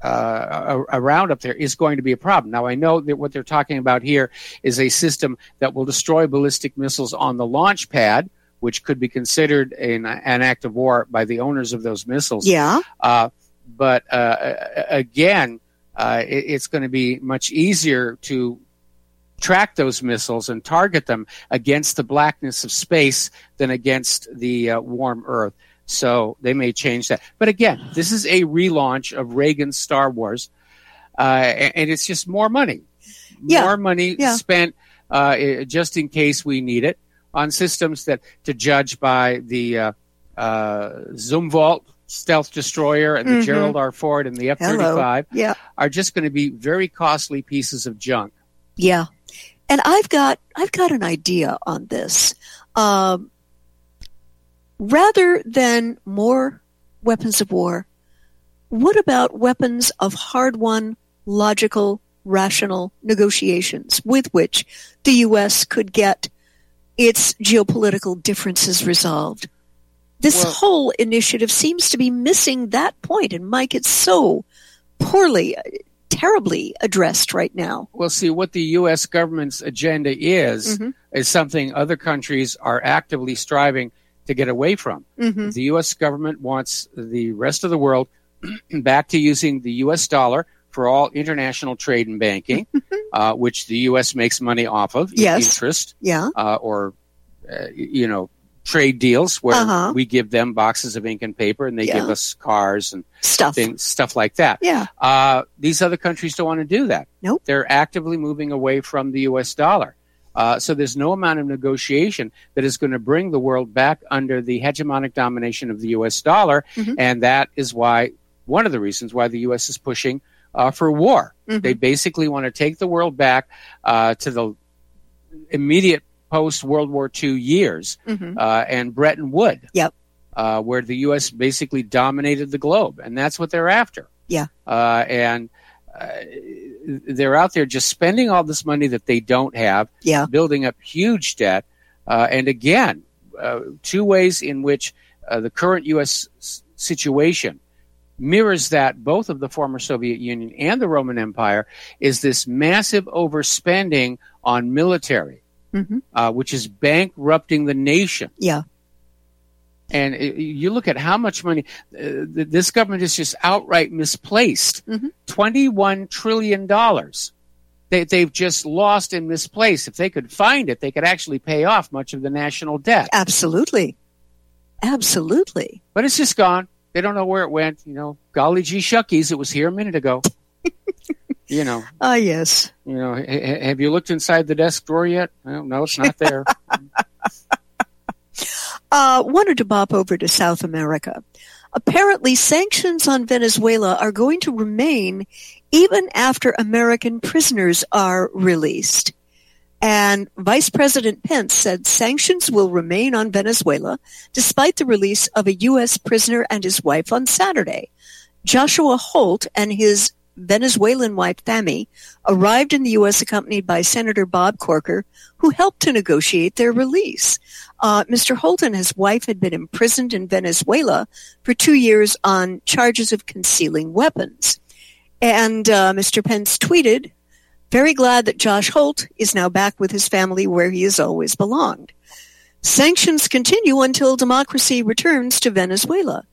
uh, a- around up there is going to be a problem. Now, I know that what they're talking about here is a system that will destroy ballistic missiles on the launch pad, which could be considered an, an act of war by the owners of those missiles. Yeah. Uh, but uh, again, uh, it, it's going to be much easier to track those missiles and target them against the blackness of space than against the uh, warm Earth. So they may change that. But again, this is a relaunch of Reagan's Star Wars, uh, and, and it's just more money. Yeah. More money Yeah. spent uh, i- just in case we need it on systems that, to judge by the uh, uh, Zumwalt stealth destroyer and the Mhm. Gerald R. Ford and the F thirty-five, Hello. Yeah. are just going to be very costly pieces of junk. Yeah. And I've got I've got an idea on this. Um, rather than more weapons of war, what about weapons of hard-won, logical, rational negotiations with which the U S could get its geopolitical differences resolved? This Well- whole initiative seems to be missing that point. And Mike, it's so poorly, terribly addressed right now. Well, see, what the U S government's agenda is, Mhm. is something other countries are actively striving to get away from. Mhm. The U S government wants the rest of the world back to using the U S dollar for all international trade and banking, uh, which the U S makes money off of, in Yes. interest, Yeah. uh, or, uh, you know, trade deals where Uh-huh. we give them boxes of ink and paper and they Yeah. give us cars and Stuff. things, stuff like that. Yeah. Uh, these other countries don't want to do that. Nope. They're actively moving away from the U S dollar. Uh, so there's no amount of negotiation that is going to bring the world back under the hegemonic domination of the U S dollar. Mm-hmm. And that is why, one of the reasons why the U S is pushing uh, for war. Mm-hmm. They basically want to take the world back uh, to the immediate post-World War Two years mm-hmm. uh, and Bretton Woods, yep. uh, where the U S basically dominated the globe. And that's what they're after. Yeah. Uh, and uh, they're out there just spending all this money that they don't have, yeah. building up huge debt. Uh, and again, uh, two ways in which uh, the current U S situation mirrors that both of the former Soviet Union and the Roman Empire is this massive overspending on military, mm-hmm. uh, which is bankrupting the nation. Yeah. And it, you look at how much money uh, this government is just outright misplaced. Mm-hmm. twenty-one trillion dollars. They, they've just lost and misplaced. If they could find it, they could actually pay off much of the national debt. Absolutely. Absolutely. But it's just gone. They don't know where it went. You know, golly gee shuckies, it was here a minute ago. You know. Ah, uh, yes. You know, ha- have you looked inside the desk drawer yet? Well, no, it's not there. uh, wanted to bop over to South America. Apparently, sanctions on Venezuela are going to remain even after American prisoners are released. And Vice President Pence said sanctions will remain on Venezuela despite the release of a U S prisoner and his wife on Saturday. Joshua Holt and his Venezuelan wife, Thami, arrived in the U S accompanied by Senator Bob Corker, who helped to negotiate their release. Uh, Mister Holt and his wife had been imprisoned in Venezuela for two years on charges of concealing weapons. And uh, Mister Pence tweeted, "Very glad that Josh Holt is now back with his family where he has always belonged. Sanctions continue until democracy returns to Venezuela."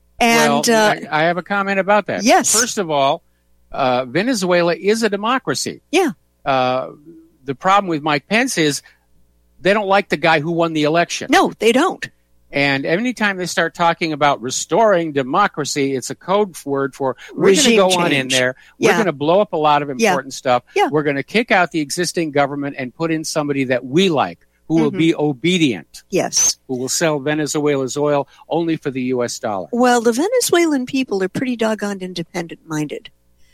And well, uh, I, I have a comment about that. Yes. First of all, uh, Venezuela is a democracy. Yeah. Uh, the problem with Mike Pence is they don't like the guy who won the election. No, they don't. And anytime they start talking about restoring democracy, it's a code word for we're going to go change. on in there. We're Yeah. going to blow up a lot of important Yeah. stuff. Yeah. We're going to kick out the existing government and put in somebody that we like, who will Mhm. be obedient, Yes. who will sell Venezuela's oil only for the U S dollar. Well, the Venezuelan people are pretty doggone independent-minded.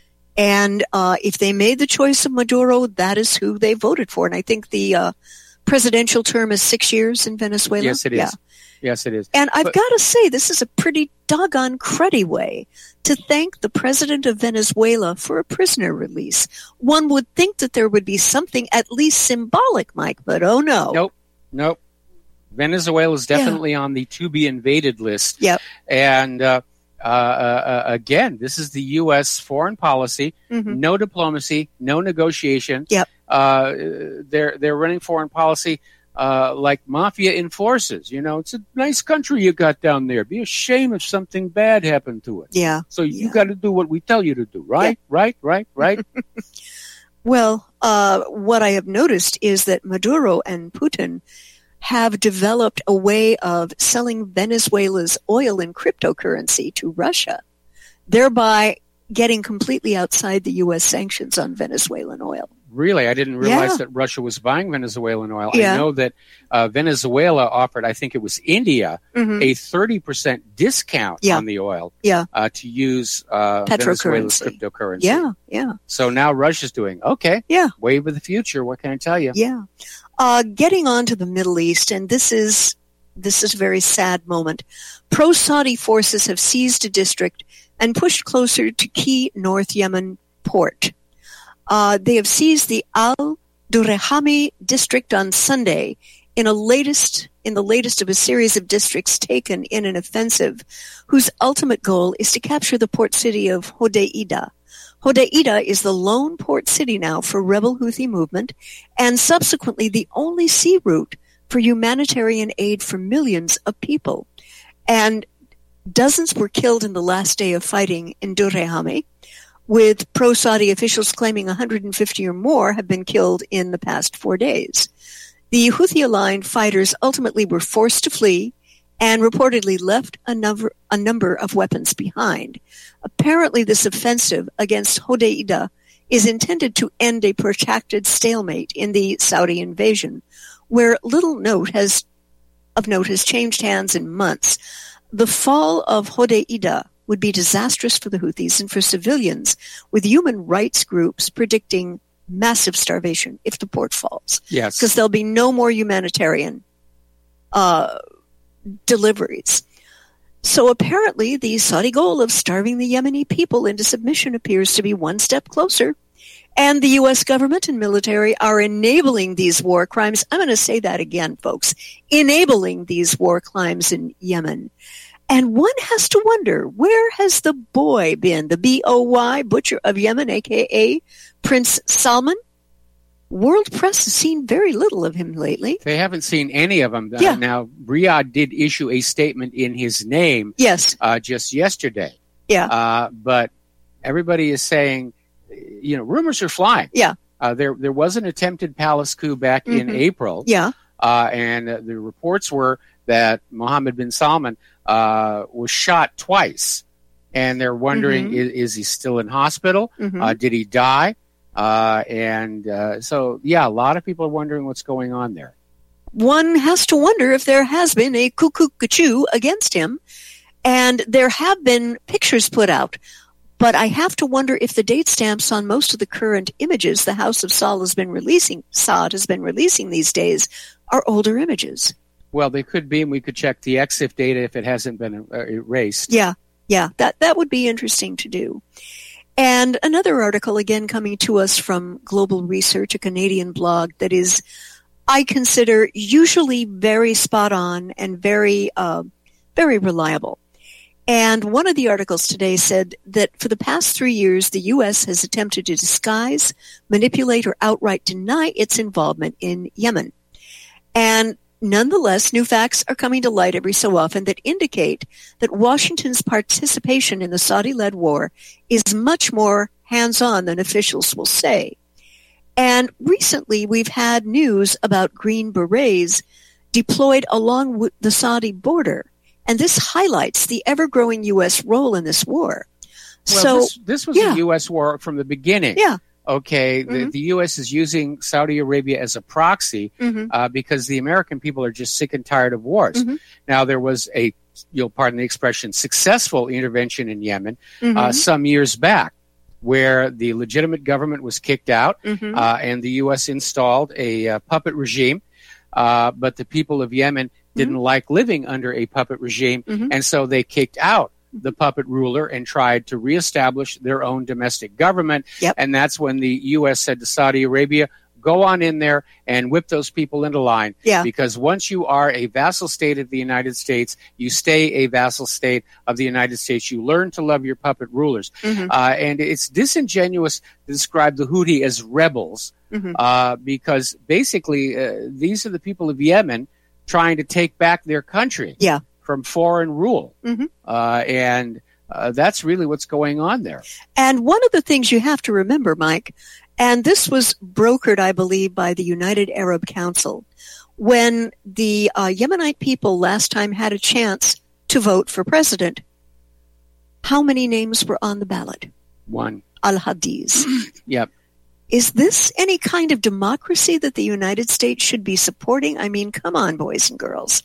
And uh, if they made the choice of Maduro, that is who they voted for. And I think the uh, presidential term is six years in Venezuela. Yes, it is. Yeah. Yes, it is. And I've But- got to say, this is a pretty doggone cruddy way to thank the president of Venezuela for a prisoner release. One would think that there would be something at least symbolic, Mike, but oh no. Nope. Nope. Venezuela is definitely on the to be invaded list. Yep. And uh, uh, uh, again, this is the U S foreign policy. Mhm. No diplomacy, no negotiation. Yep. Uh, they're they're running foreign policy uh, like mafia enforces. You know, it's a nice country you got down there. Be a shame if something bad happened to it. Yeah. So you got to do what we tell you to do, right? Right? Right? Right? Well, uh, what I have noticed is that Maduro and Putin have developed a way of selling Venezuela's oil and cryptocurrency to Russia, thereby getting completely outside the U S sanctions on Venezuelan oil. Really, I didn't realize Yeah. that Russia was buying Venezuelan oil. Yeah. I know that uh, Venezuela offered, I think it was India, Mhm. a thirty percent discount Yeah. on the oil Yeah. uh, to use uh, Venezuela's Petrocurrency. cryptocurrency. Yeah, yeah. So now Russia's doing, okay, Yeah. wave of the future, what can I tell you? Yeah. Uh, getting on to the Middle East, and this is this is a very sad moment. Pro-Saudi forces have seized a district and pushed closer to key North Yemen port. Uh, they have seized the Al-Durehami district on Sunday in a latest in the latest of a series of districts taken in an offensive whose ultimate goal is to capture the port city of Hodeidah. Hodeidah is the lone port city now for rebel Houthi movement and subsequently the only sea route for humanitarian aid for millions of people. And dozens were killed in the last day of fighting in Durehami, with pro-Saudi officials claiming one hundred fifty or more have been killed in the past four days. The Houthi-aligned fighters ultimately were forced to flee and reportedly left a number, a number of weapons behind. Apparently, this offensive against Hodeidah is intended to end a protracted stalemate in the Saudi invasion, where little note has, of note has changed hands in months. The fall of Hodeidah would be disastrous for the Houthis and for civilians, with human rights groups predicting massive starvation if the port falls. Yes. Because there'll be no more humanitarian uh, deliveries. So apparently the Saudi goal of starving the Yemeni people into submission appears to be one step closer. And the U S government and military are enabling these war crimes. I'm going to say that again, folks. Enabling these war crimes in Yemen. And one has to wonder, where has the boy been? The B O Y, Butcher of Yemen, a k a. Prince Salman? World press has seen very little of him lately. They haven't seen any of them. Yeah. Uh, now, Riyadh did issue a statement in his name yes. uh, just yesterday. Yeah. Uh, but everybody is saying, you know, rumors are flying. Yeah. Uh, there there was an attempted palace coup back Mm-hmm. in April. Yeah. Uh, and uh, the reports were that Mohammed bin Salman uh, was shot twice. And they're wondering, Mm-hmm. is, is he still in hospital? Mhm. Uh, did he die? Uh, and uh, so, yeah, a lot of people are wondering what's going on there. One has to wonder if there has been a cuckoo-cuckoo against him. And there have been pictures put out. But I have to wonder if the date stamps on most of the current images the House of Saud has been releasing, Saud has been releasing these days, are older images. Well, they could be, and we could check the EXIF data if it hasn't been uh, erased. Yeah, yeah, that, that would be interesting to do. And another article, again, coming to us from Global Research, a Canadian blog that is, I consider, usually very spot on and very, uh, very reliable. And one of the articles today said that for the past three years, the U S has attempted to disguise, manipulate, or outright deny its involvement in Yemen. And nonetheless, new facts are coming to light every so often that indicate that Washington's participation in the Saudi-led war is much more hands-on than officials will say. And recently, we've had news about Green Berets deployed along with the Saudi border. And this highlights the ever-growing U S role in this war. Well, so this, this was yeah. a U S war from the beginning. Yeah. Okay, Mm-hmm. the, the U S is using Saudi Arabia as a proxy Mhm. uh, because the American people are just sick and tired of wars. Mhm. Now, there was a, you'll pardon the expression, successful intervention in Yemen uh, Mhm. some years back, where the legitimate government was kicked out Mhm. uh, and the U S installed a uh, puppet regime, uh, but the people of Yemen didn't like living under a puppet regime, Mhm. and so they kicked out the puppet ruler and tried to reestablish their own domestic government. Yep. And that's when the U S said to Saudi Arabia, go on in there and whip those people into line. Yeah. Because once you are a vassal state of the United States, you stay a vassal state of the United States. You learn to love your puppet rulers. Mhm. Uh, and it's disingenuous to describe the Houthi as rebels Mhm. uh, because basically uh, these are the people of Yemen trying to take back their country Yeah. from foreign rule. Mhm. Uh, and uh, that's really what's going on there. And one of the things you have to remember, Mike, and this was brokered, I believe, by the United Arab Council, when the uh, Yemenite people last time had a chance to vote for president, how many names were on the ballot? One. Al-Hadiz. Yep. Is this any kind of democracy that the United States should be supporting? I mean, come on, boys and girls.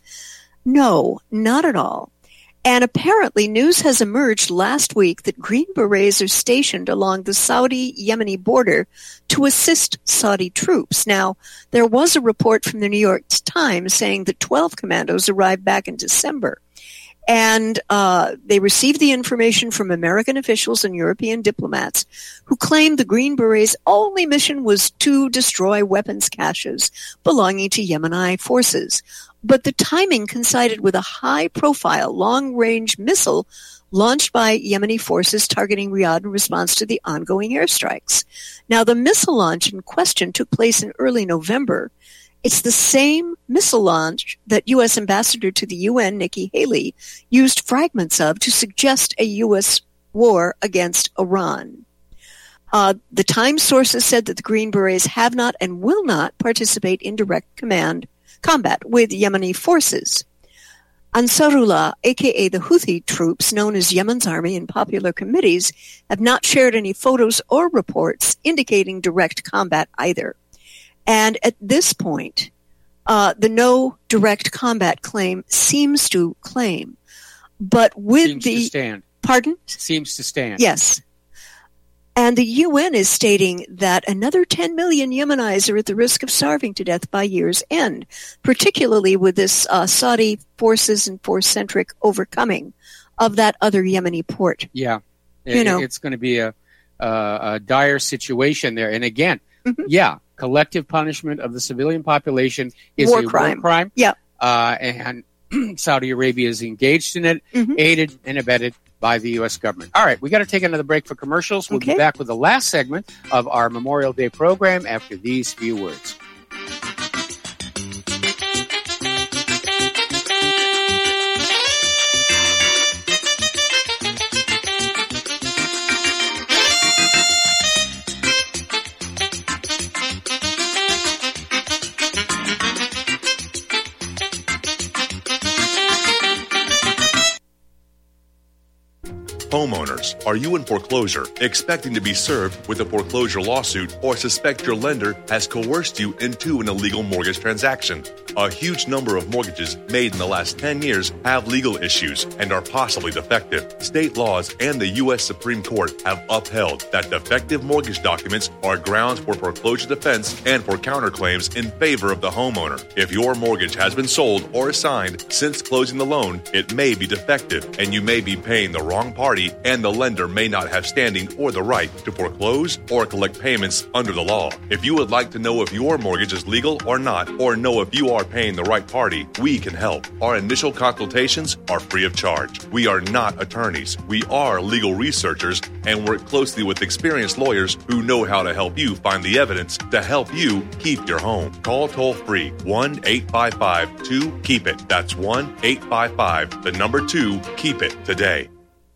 No, not at all. And apparently news has emerged last week that Green Berets are stationed along the Saudi-Yemeni border to assist Saudi troops. Now, there was a report from the New York Times saying that twelve commandos arrived back in December. And uh, they received the information from American officials and European diplomats who claimed the Green Berets' only mission was to destroy weapons caches belonging to Yemeni forces. But the timing coincided with a high-profile, long-range missile launched by Yemeni forces targeting Riyadh in response to the ongoing airstrikes. Now, the missile launch in question took place in early November. It's the same missile launch that U S Ambassador to the U N, Nikki Haley, used fragments of to suggest a U S war against Iran. Uh, the Times sources said that the Green Berets have not and will not participate in direct command combat with Yemeni forces. Ansarullah, aka the Houthi troops known as Yemen's army in popular committees, have not shared any photos or reports indicating direct combat either. And at this point, uh, the no direct combat claim seems to claim, but with seems the to stand. Pardon? Seems to stand. Yes. And the U N is stating that another ten million Yemenis are at the risk of starving to death by year's end, particularly with this uh, Saudi forces and force-centric overcoming of that other Yemeni port. Yeah. You it, know. It's going to be a, a, a dire situation there. And again, mm-hmm. yeah, collective punishment of the civilian population is war a crime. war crime. Yeah. Uh, and Saudi Arabia is engaged in it, mm-hmm. aided and abetted by the U S government. All right, we got to take another break for commercials. We'll okay. be back with the last segment of our Memorial Day program after these few words. Homeowners, are you in foreclosure, expecting to be served with a foreclosure lawsuit, or suspect your lender has coerced you into an illegal mortgage transaction? A huge number of mortgages made in the last ten years have legal issues and are possibly defective. State laws and the U S Supreme Court have upheld that defective mortgage documents are grounds for foreclosure defense and for counterclaims in favor of the homeowner. If your mortgage has been sold or assigned since closing the loan, it may be defective and you may be paying the wrong party, and the lender may not have standing or the right to foreclose or collect payments under the law. If you would like to know if your mortgage is legal or not, or know if you are paying the right party, we can help. Our initial consultations are free of charge. We are not attorneys. We are legal researchers and work closely with experienced lawyers who know how to help you find the evidence to help you keep your home. Call toll-free one eight five five two keep it. That's one eight five five, the number two, keep it today.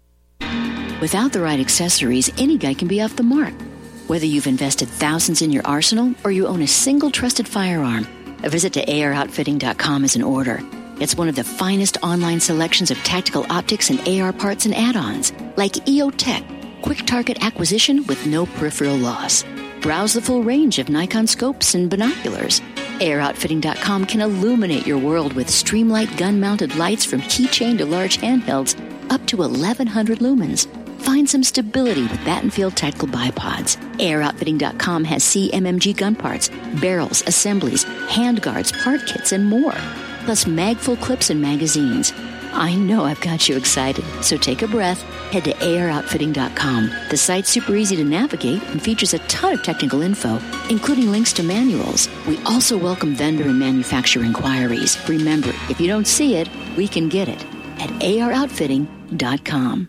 Without the right accessories, any guy can be off the mark. Whether you've invested thousands in your arsenal or you own a single trusted firearm, a visit to A R outfitting dot com is in order. It's one of the finest online selections of tactical optics and A R parts and add-ons, like E O Tech, quick target acquisition with no peripheral loss. Browse the full range of Nikon scopes and binoculars. A R outfitting dot com can illuminate your world with Streamlight gun-mounted lights from keychain to large handhelds up to eleven hundred lumens. Find some stability with Battenfield Tactical Bipods. A R outfitting dot com has C M M G gun parts, barrels, assemblies, handguards, part kits, and more. Plus mag-full clips and magazines. I know I've got you excited, so take a breath. Head to A R outfitting dot com. The site's super easy to navigate and features a ton of technical info, including links to manuals. We also welcome vendor and manufacturer inquiries. Remember, if you don't see it, we can get it at A R outfitting dot com.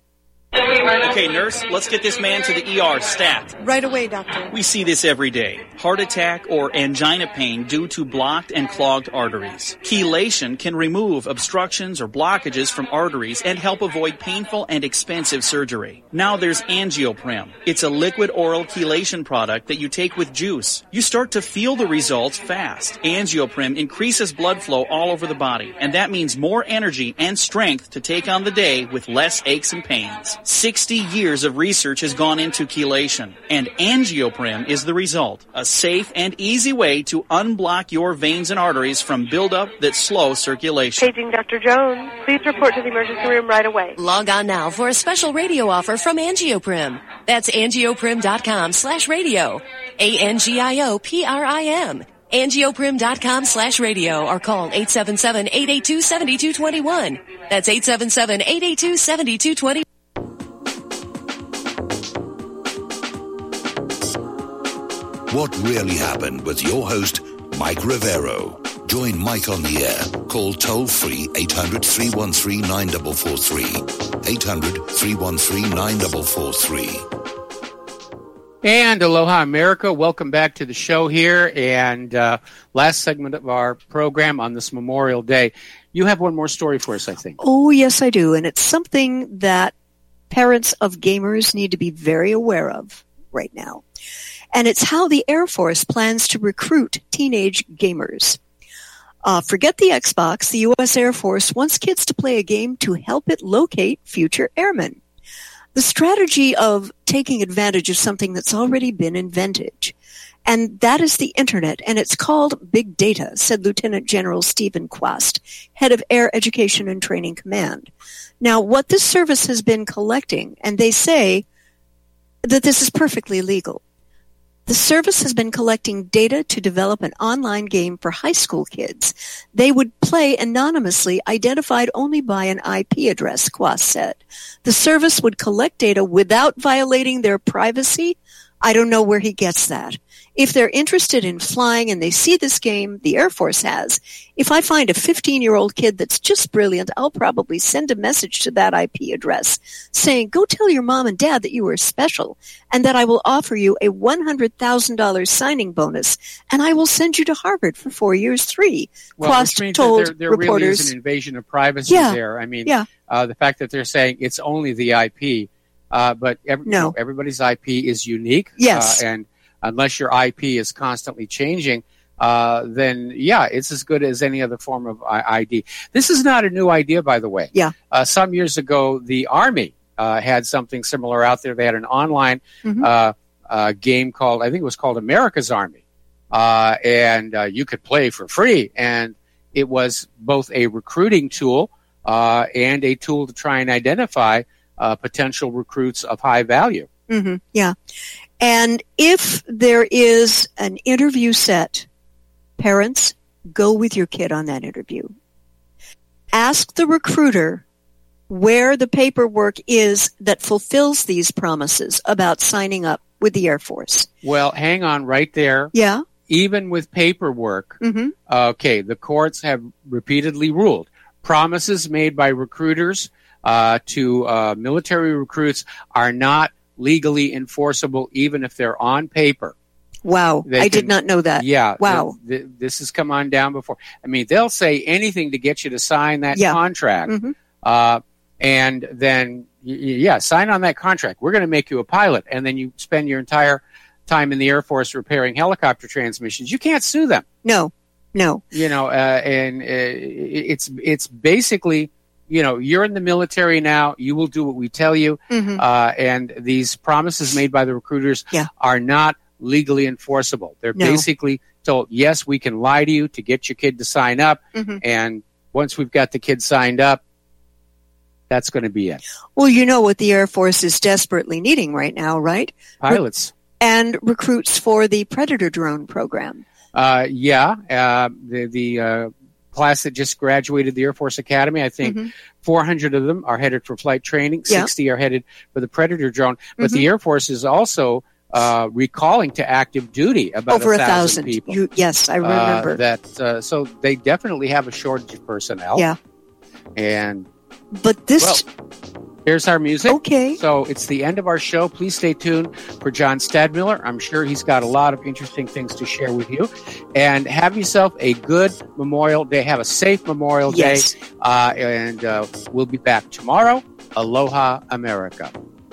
Okay, nurse, let's get this man to the E R stat. Right away, doctor. We see this every day. Heart attack or angina pain due to blocked and clogged arteries. Chelation can remove obstructions or blockages from arteries and help avoid painful and expensive surgery. Now there's Angioprim. It's a liquid oral chelation product that you take with juice. You start to feel the results fast. Angioprim increases blood flow all over the body, and that means more energy and strength to take on the day with less aches and pains. sixty years of research has gone into chelation, and Angioprim is the result. A safe and easy way to unblock your veins and arteries from buildup that slow circulation. Paging Doctor Jones. Please report to the emergency room right away. Log on now for a special radio offer from Angioprim. That's angioprim.com slash radio. A N G I O P R I M. angioprim.com slash radio or call eight seven seven, eight eight two, seven two two one. That's eight seven seven, eight eight two, seven two two one. What really happened with your host, Mike Rivero. Join Mike on the air. Call toll-free eight hundred, three one three, nine four four three. eight hundred, three one three, nine four four three. And aloha, America. Welcome back to the show here. And uh, last segment of our program on this Memorial Day. You have one more story for us, I think. Oh, yes, I do. And it's something that parents of gamers need to be very aware of right now. And it's how the Air Force plans to recruit teenage gamers. Uh, forget the Xbox. The U S Air Force wants kids to play a game to help it locate future airmen. The strategy of taking advantage of something that's already been invented. And that is the Internet, and it's called big data, said Lieutenant General Stephen Quast, head of Air Education and Training Command. Now, what this service has been collecting, and they say that this is perfectly legal. The service has been collecting data to develop an online game for high school kids. They would play anonymously, identified only by an I P address, Quast said. The service would collect data without violating their privacy. I don't know where he gets that. If they're interested in flying and they see this game the Air Force has, if I find a fifteen-year-old kid that's just brilliant, I'll probably send a message to that I P address saying, go tell your mom and dad that you were special and that I will offer you a one hundred thousand dollars signing bonus and I will send you to Harvard for four years free. Well, Quast which means told that there, there reporters. really is an invasion of privacy Yeah. there. I mean, Yeah. uh, the fact that they're saying it's only the I P, uh, but every, No. you know, everybody's I P is unique. Yes. Uh, and unless your I P is constantly changing, uh, then, yeah, it's as good as any other form of I D. This is not a new idea, by the way. Yeah. Uh, some years ago, the Army uh, had something similar out there. They had an online Mhm. uh, uh, game called, I think it was called America's Army. Uh, and uh, you could play for free. And it was both a recruiting tool uh, and a tool to try and identify uh, potential recruits of high value. Mm-hmm. Yeah. And if there is an interview set, parents, go with your kid on that interview. Ask the recruiter where the paperwork is that fulfills these promises about signing up with the Air Force. Well, hang on right there. Yeah. Even with paperwork, Mm-hmm. okay, the courts have repeatedly ruled promises made by recruiters uh, to uh, military recruits are not legally enforceable, even if they're on paper. Wow. They I can- did not know that. Yeah. Wow. th- th- this has come on down before. I mean, they'll say anything to get you to sign that Yeah. contract. Mhm. Uh, and then, y- y- yeah, sign on that contract. We're going to make you a pilot. And then you spend your entire time in the Air Force repairing helicopter transmissions. You can't sue them. No. No. You know, uh, and uh, it's it's basically, you know, you're in the military now. You will do what we tell you. Mhm. Uh, and these promises made by the recruiters Yeah. are not legally enforceable. They're No. basically told, yes, we can lie to you to get your kid to sign up. Mhm. And once we've got the kid signed up, that's going to be it. Well, you know what the Air Force is desperately needing right now, right? Pilots. And recruits for the Predator drone program. Uh, yeah. Uh, the the uh, class that just graduated the Air Force Academy, I think Mhm. four hundred of them are headed for flight training. Yeah. sixty are headed for the Predator drone. But Mhm. the Air Force is also uh, recalling to active duty about Over a a thousand thousand. people. You, yes, I Uh, remember. that. Uh, so they definitely have a shortage of personnel. Yeah. And But this. well, here's our music. Okay. So it's the end of our show. Please stay tuned for John Stadmiller. I'm sure he's got a lot of interesting things to share with you. And have yourself a good Memorial Day. Have a safe Memorial Yes. Day. Uh, and uh, we'll be back tomorrow. Aloha, America.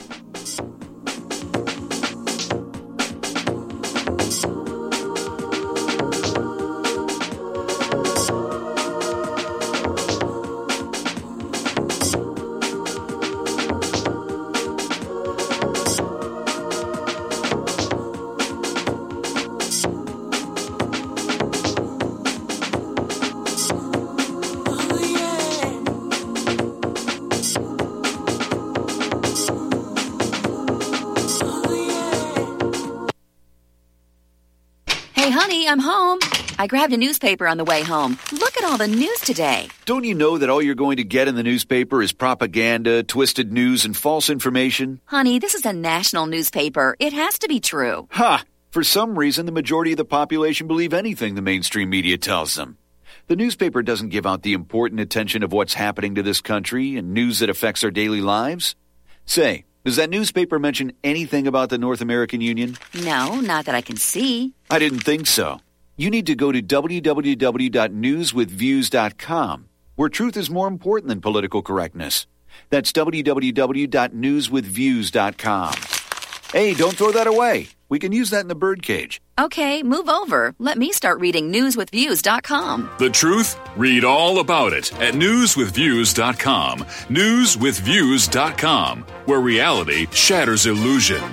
Hey, honey, I'm home. I grabbed a newspaper on the way home. Look at all the news today. Don't you know that all you're going to get in the newspaper is propaganda, twisted news, and false information? Honey, this is a national newspaper. It has to be true. Ha! For some reason, the majority of the population believe anything the mainstream media tells them. The newspaper doesn't give out the important attention of what's happening to this country and news that affects our daily lives. Say, does that newspaper mention anything about the North American Union? No, not that I can see. I didn't think so. You need to go to w w w dot news with views dot com, where truth is more important than political correctness. That's w w w dot news with views dot com. Hey, don't throw that away. We can use that in the birdcage. Okay, move over. Let me start reading news with views dot com. The truth? Read all about it at news with views dot com. news with views dot com, where reality shatters illusion.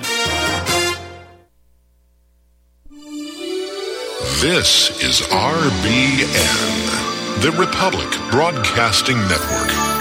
This is R B N, the Republic Broadcasting Network.